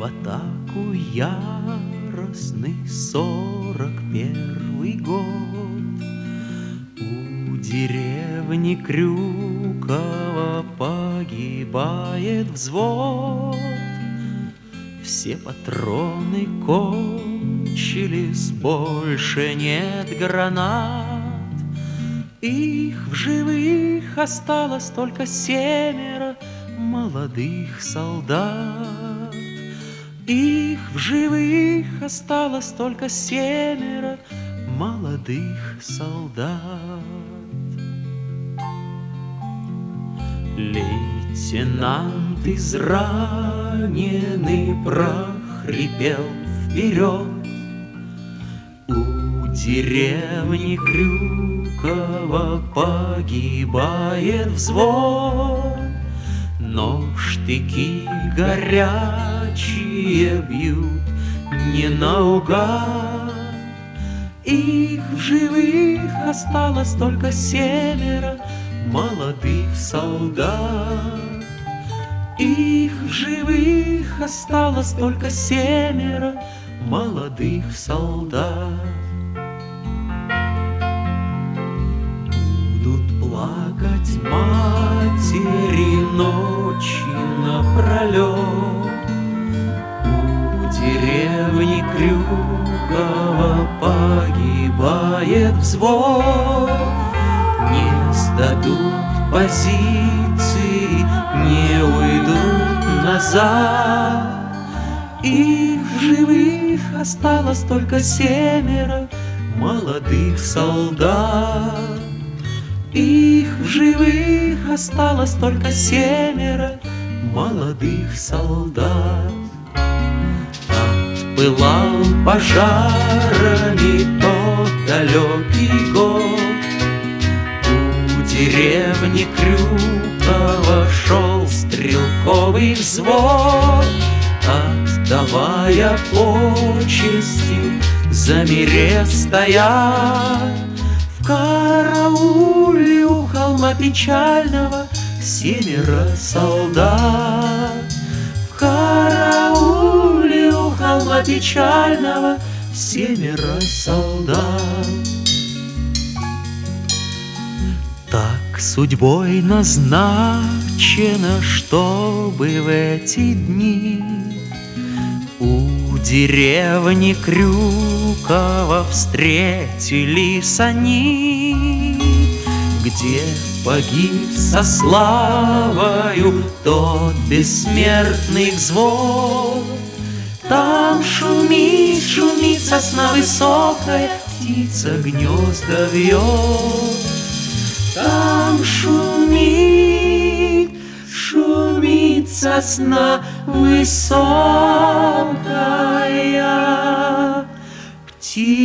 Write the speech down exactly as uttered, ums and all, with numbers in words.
В атаку яростный сорок первый год. У деревни Крюково погибает взвод. Все патроны кончились, больше нет гранат. Их в живых осталось только семеро молодых солдат. Их в живых осталось только семеро молодых солдат. Лейтенант израненный прохрипел вперед. У деревни Крюково погибает взвод. Но штыки горячие бьют не наугад. Их в живых осталось только семеро молодых солдат. Их в живых осталось только семеро молодых солдат. Будут плакать матери ночи напролет. У деревни Крюково погибает взвод. Не сдадут позиции, не уйдут назад. Их в живых осталось только семеро молодых солдат. Их в живых осталось только семеро молодых солдат. Отпылал пожарами тот далекий год. У деревни Крюково шел стрелковый взвод. Отдавая почести, замерев стоят. В карауле у холма печального семеро солдат. В карауле у холма печального семеро солдат. Так судьбой назначено, чтобы в эти дни у деревни Крюково встретились они, где погиб со славою тот бессмертный взвод. Там шумит, шумит сосна высокая, птица гнезда вьет. Там шумит, шумит сосна высокая, птица